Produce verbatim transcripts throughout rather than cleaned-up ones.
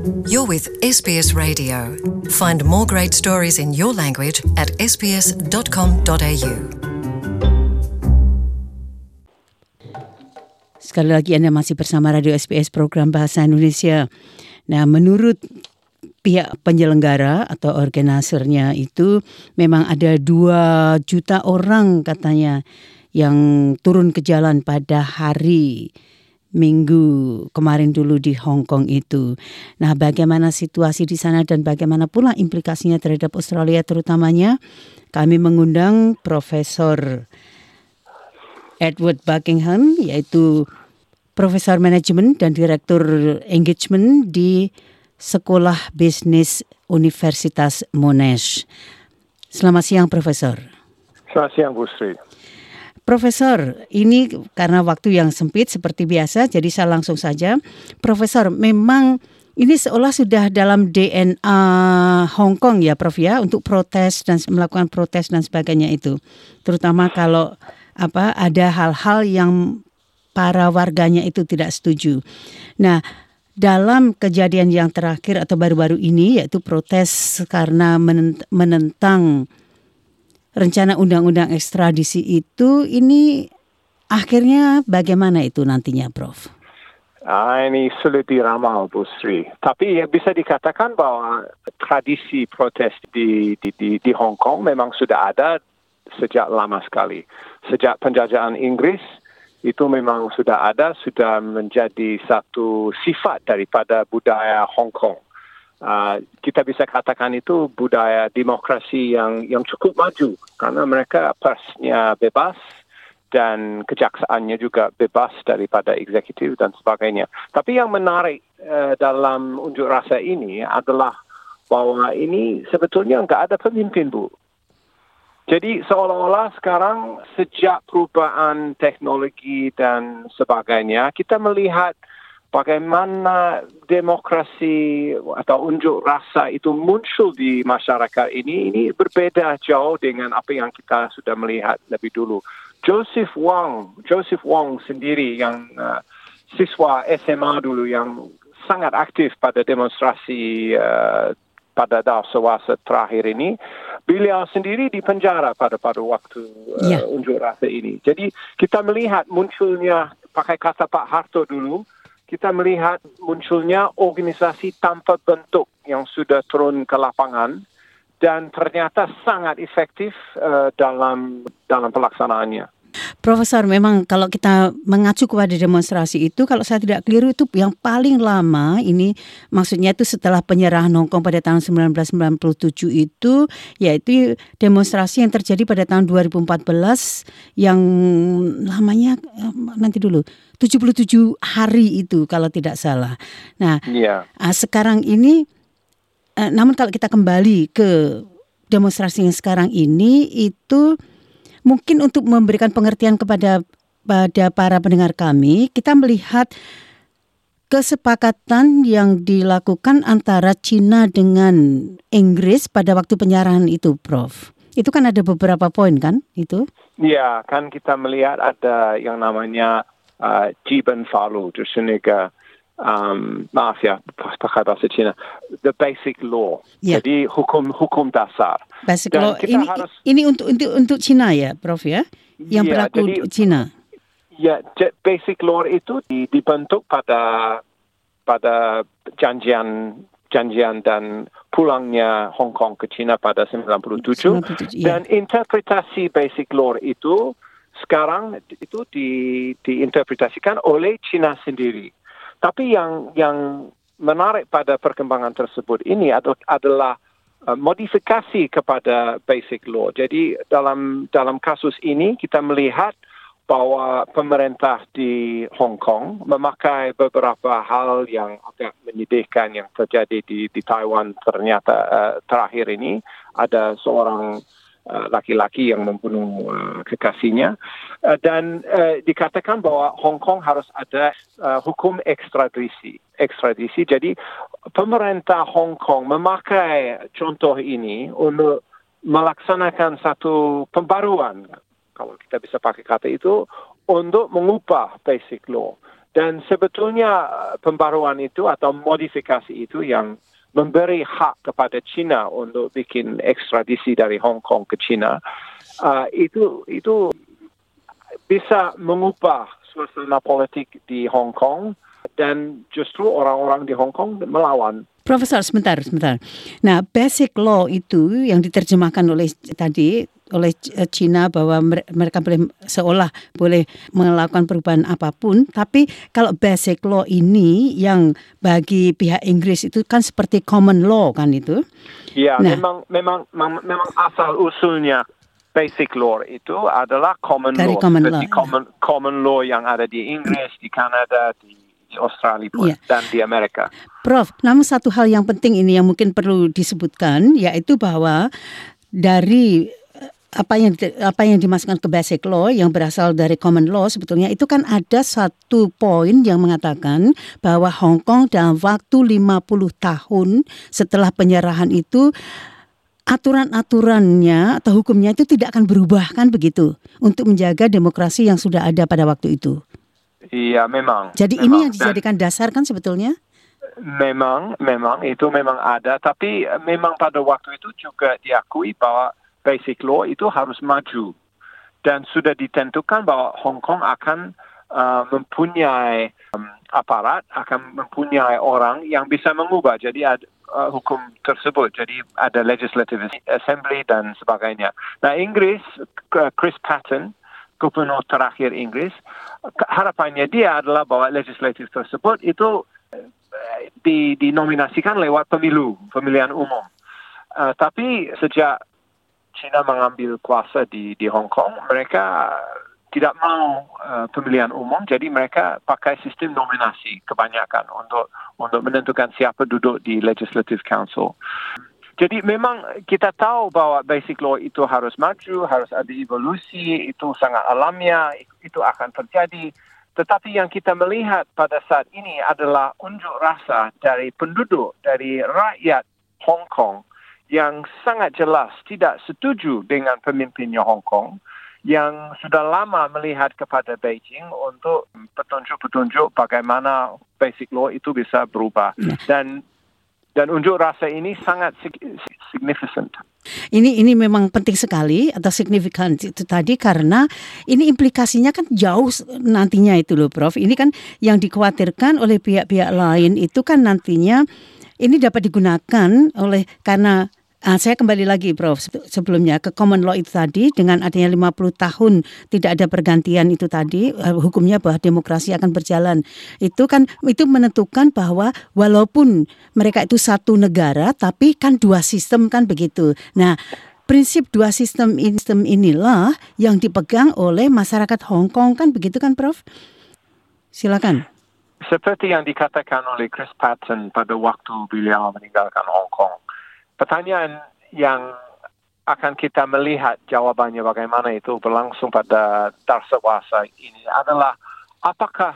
You're with S B S Radio. Find more great stories in your language at s b s dot com dot a u. Sekali lagi Anda masih bersama Radio S B S Program Bahasa Indonesia. Nah, menurut pihak penyelenggara atau organisernya itu memang ada dua juta orang katanya yang turun ke jalan pada hari Minggu kemarin dulu di Hong Kong itu. Nah, bagaimana situasi di sana dan bagaimana pula implikasinya terhadap Australia terutamanya? Kami mengundang Profesor Edward Buckingham, yaitu Profesor Manajemen dan Direktur Engagement di Sekolah Bisnis Universitas Monash. Selamat siang, Profesor. Selamat siang, Bu Sri. Profesor, ini karena waktu yang sempit seperti biasa, jadi saya langsung saja. Profesor, memang ini seolah sudah dalam D N A Hong Kong ya, Prof ya, untuk protes dan melakukan protes dan sebagainya itu. Terutama kalau apa ada hal-hal yang para warganya itu tidak setuju. Nah, dalam kejadian yang terakhir atau baru-baru ini yaitu protes karena menentang rencana undang-undang ekstradisi itu, ini akhirnya bagaimana itu nantinya, Prof? Ah, ini sulit diramal, Bu Sri. Tapi ya bisa dikatakan bahwa tradisi protes di, di, di, di Hong Kong memang sudah ada sejak lama sekali. Sejak penjajahan Inggris, itu memang sudah ada, sudah menjadi satu sifat daripada budaya Hong Kong. Uh, kita bisa katakan itu budaya demokrasi yang yang cukup maju karena mereka persnya bebas dan kejaksaannya juga bebas daripada eksekutif dan sebagainya. Tapi yang menarik uh, dalam unjuk rasa ini adalah bahwa ini sebetulnya enggak ada pemimpin, Bu. Jadi seolah-olah sekarang sejak perubahan teknologi dan sebagainya, kita melihat bagaimana demokrasi atau unjuk rasa itu muncul di masyarakat ini, ini berbeda jauh dengan apa yang kita sudah melihat lebih dulu. Joseph Wong, Joseph Wong sendiri yang uh, siswa S M A dulu yang sangat aktif pada demonstrasi uh, pada dasar terakhir ini, beliau sendiri dipenjara pada pada waktu uh, yeah. unjuk rasa ini. Jadi kita melihat munculnya, pakai kata Pak Harto dulu, kita melihat munculnya organisasi tanpa bentuk yang sudah turun ke lapangan dan ternyata sangat efektif uh, dalam dalam pelaksanaannya. Profesor, memang kalau kita mengacu kepada demonstrasi itu, kalau saya tidak keliru itu yang paling lama ini, maksudnya itu setelah penyerahan Hong Kong pada tahun sembilan belas sembilan puluh tujuh itu, yaitu demonstrasi yang terjadi pada tahun dua ribu empat belas yang lamanya nanti dulu tujuh puluh tujuh hari itu kalau tidak salah. Nah, yeah. sekarang ini, namun kalau kita kembali ke demonstrasi yang sekarang ini itu mungkin untuk memberikan pengertian kepada pada para pendengar kami, kita melihat kesepakatan yang dilakukan antara China dengan Inggris pada waktu penyerahan itu, Prof. Itu kan ada beberapa poin kan itu? Ya, kan kita melihat ada yang namanya uh, Jiben Falu, Dusunika. Um, maaf ya, pakai bahasa Cina, the basic law. Yeah. Jadi hukum hukum dasar. Basic law ini harus, ini untuk untuk untuk Cina ya, Prof ya, yang yeah, berlaku jadi, Cina. Ya, basic law itu dibentuk pada pada janjian janjian dan pulangnya Hong Kong ke China pada sembilan puluh tujuh, sembilan puluh tujuh yeah. Dan interpretasi basic law itu sekarang itu di, diinterpretasikan oleh China sendiri. Tapi yang yang menarik pada perkembangan tersebut ini adalah uh, modifikasi kepada basic law. Jadi dalam dalam kasus ini kita melihat bahwa pemerintah di Hong Kong memakai beberapa hal yang agak menyedihkan yang terjadi di di Taiwan. Ternyata uh, terakhir ini ada seorang Uh, laki-laki yang membunuh uh, kekasihnya uh, dan uh, dikatakan bahwa Hong Kong harus ada uh, hukum ekstradisi. Ekstradisi. Jadi pemerintah Hong Kong memakai contoh ini untuk melaksanakan satu pembaruan, kalau kita bisa pakai kata itu, untuk mengubah basic law. Dan sebetulnya pembaruan itu atau modifikasi itu yang memberi hak kepada China untuk bikin ekstradisi dari Hong Kong ke China, uh, itu itu bisa mengubah suasana politik di Hong Kong dan justru orang-orang di Hong Kong melawan. Profesor, sebentar, sebentar. Nah, basic law itu yang diterjemahkan oleh tadi oleh China bahwa mereka boleh seolah boleh melakukan perubahan apapun, tapi kalau basic law ini yang bagi pihak Inggris itu kan seperti common law kan itu? Ya, nah, memang memang memang asal usulnya basic law itu adalah common dari law, common seperti law, common ya. common law yang ada di Inggris, di Kanada, di di Australia pun, ya. dan di Amerika. Prof, namun satu hal yang penting ini yang mungkin perlu disebutkan yaitu bahwa dari apa yang apa yang dimasukkan ke basic law yang berasal dari common law sebetulnya itu kan ada satu poin yang mengatakan bahwa Hong Kong dalam waktu lima puluh tahun setelah penyerahan itu aturan-aturannya atau hukumnya itu tidak akan berubah, kan begitu, untuk menjaga demokrasi yang sudah ada pada waktu itu. Iya, memang. Jadi memang. ini yang dijadikan Dan, dasar kan sebetulnya? Memang, memang itu memang ada, tapi memang pada waktu itu juga diakui bahwa basic law itu harus maju dan sudah ditentukan bahwa Hong Kong akan uh, mempunyai um, aparat, akan mempunyai orang yang bisa mengubah jadi ada uh, hukum tersebut. Jadi ada legislative assembly dan sebagainya. Nah, Inggris, Chris Patten, gubernur terakhir Inggris, harapannya dia adalah bahwa legislatif tersebut itu uh, dinominasikan lewat pemilu, pemilihan umum. Uh, tapi sejak China mengambil kuasa di di Hong Kong, mereka tidak mau uh, pemilihan umum, jadi mereka pakai sistem nominasi kebanyakan untuk untuk menentukan siapa duduk di Legislative Council. Jadi memang kita tahu bahwa basic law itu harus maju, harus ada evolusi, itu sangat alamiah, itu akan terjadi. Tetapi yang kita melihat pada saat ini adalah unjuk rasa dari penduduk, dari rakyat Hong Kong yang sangat jelas tidak setuju dengan pemimpinnya Hong Kong yang sudah lama melihat kepada Beijing untuk petunjuk-petunjuk bagaimana basic law itu bisa berubah. Dan dan unjuk rasa ini sangat signifikan. Ini ini memang penting sekali atau signifikan itu tadi karena ini implikasinya kan jauh nantinya itu loh Prof. Ini kan yang dikhawatirkan oleh pihak-pihak lain itu kan nantinya ini dapat digunakan oleh karena uh, saya kembali lagi Prof sebelumnya ke common law itu tadi dengan adanya lima puluh tahun tidak ada pergantian itu tadi uh, hukumnya bahwa demokrasi akan berjalan. Itu kan itu menentukan bahwa walaupun mereka itu satu negara tapi kan dua sistem kan begitu. Nah, prinsip dua sistem sistem inilah yang dipegang oleh masyarakat Hong Kong kan begitu kan Prof? Silakan. Seperti yang dikatakan oleh Chris Patten pada waktu beliau meninggalkan Hong Kong. Pertanyaan yang akan kita melihat jawabannya bagaimana itu berlangsung pada darsawasa ini adalah apakah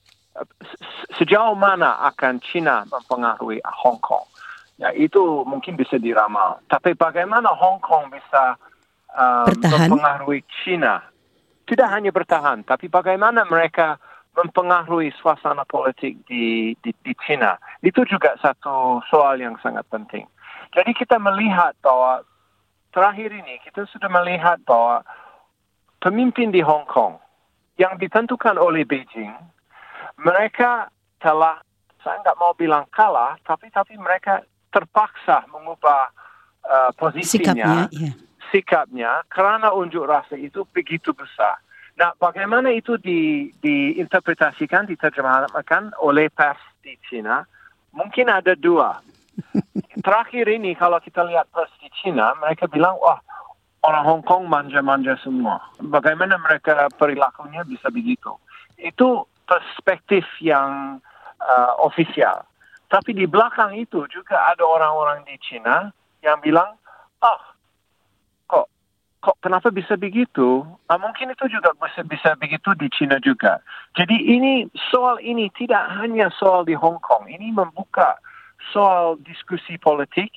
sejauh mana akan China mempengaruhi Hong Kong. Ya, itu mungkin bisa diramal. Tapi bagaimana Hong Kong bisa um, mempengaruhi China? Tidak hanya bertahan, tapi bagaimana mereka mempengaruhi suasana politik di, di, di China. Itu juga satu soal yang sangat penting. Jadi kita melihat bahwa terakhir ini kita sudah melihat bahwa pemimpin di Hong Kong yang ditentukan oleh Beijing, mereka telah, saya nggak mau bilang kalah, tapi tapi mereka terpaksa mengubah uh, posisinya, sikapnya, yeah. sikapnya karena unjuk rasa itu begitu besar. Nah, bagaimana itu di, diinterpretasikan, diterjemahkan oleh pers di China? Mungkin ada dua. Terakhir ini, kalau kita lihat pers di China, mereka bilang, wah, orang Hong Kong manja-manja semua. Bagaimana mereka perilakunya bisa begitu? Itu perspektif yang uh, ofisial. Tapi di belakang itu juga ada orang-orang di China yang bilang, ah, kok Kok kenapa bisa begitu? Nah, mungkin itu juga bisa, bisa begitu di China juga. Jadi ini soal ini tidak hanya soal di Hong Kong. Ini membuka soal diskusi politik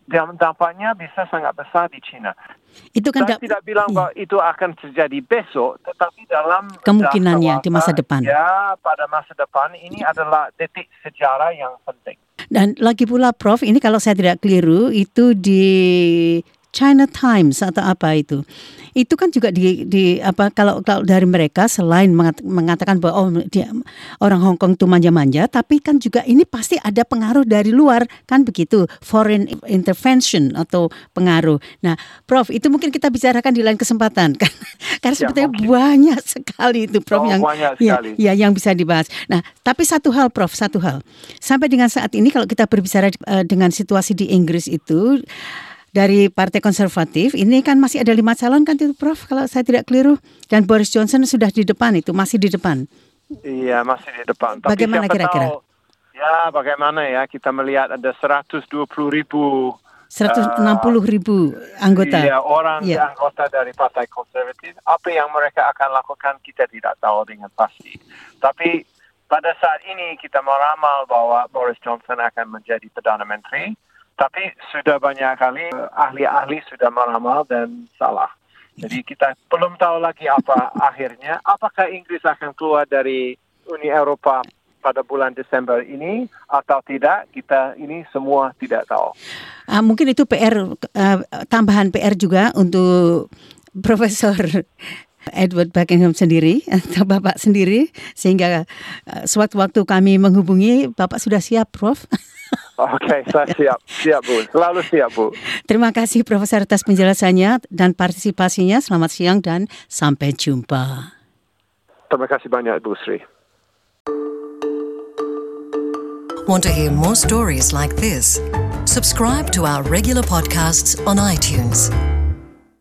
dampaknya bisa sangat besar di China. Itu kan Saya da- tidak bilang iya. bahwa itu akan terjadi besok, tetapi dalam Kemungkinannya jangka di masa waktu, depan. Ya, pada masa depan ini adalah detik sejarah yang penting. Dan lagi pula Prof, ini kalau saya tidak keliru itu di China Times atau apa itu. Itu kan juga di di apa kalau kalau dari mereka selain mengat, mengatakan bahwa oh dia orang Hong Kong itu manja-manja, tapi kan juga ini pasti ada pengaruh dari luar, kan begitu, foreign intervention atau pengaruh. Nah, Prof, itu mungkin kita bicarakan di lain kesempatan kan. Karena sebetulnya mungkin. banyak sekali itu Prof Oh, yang banyak ya, sekali. ya yang bisa dibahas. Nah, tapi satu hal Prof, satu hal. Sampai dengan saat ini kalau kita berbicara uh, dengan situasi di Inggris itu dari Partai Konservatif, ini kan masih ada lima calon kan itu Prof, kalau saya tidak keliru. Dan Boris Johnson sudah di depan itu, masih di depan. Iya, masih di depan. Tapi Bagaimana siapa kira-kira? tahu, ya, bagaimana ya, kita melihat ada seratus dua puluh ribu seratus enam puluh ribu anggota. Iya, orang Iya. anggota dari Partai Konservatif. Apa yang mereka akan lakukan kita tidak tahu dengan pasti. Tapi pada saat ini kita meramal bahwa Boris Johnson akan menjadi Perdana Menteri. Tapi sudah banyak kali ahli-ahli sudah meramal dan salah. Jadi kita belum tahu lagi apa akhirnya. Apakah Inggris akan keluar dari Uni Eropa pada bulan Desember ini atau tidak? Kita ini semua tidak tahu. Uh, mungkin itu P R, uh, tambahan P R juga untuk Profesor Edward Buckingham sendiri atau Bapak sendiri, sehingga uh, sewaktu-waktu kami menghubungi Bapak sudah siap, Prof. Oke, saya siap. Siap, Bu. Selalu siap, Bu. Terima kasih Profesor atas penjelasannya dan partisipasinya. Selamat siang dan sampai jumpa. Terima kasih banyak, Bu Sri. Want to hear more stories like this? Subscribe to our regular podcasts on iTunes.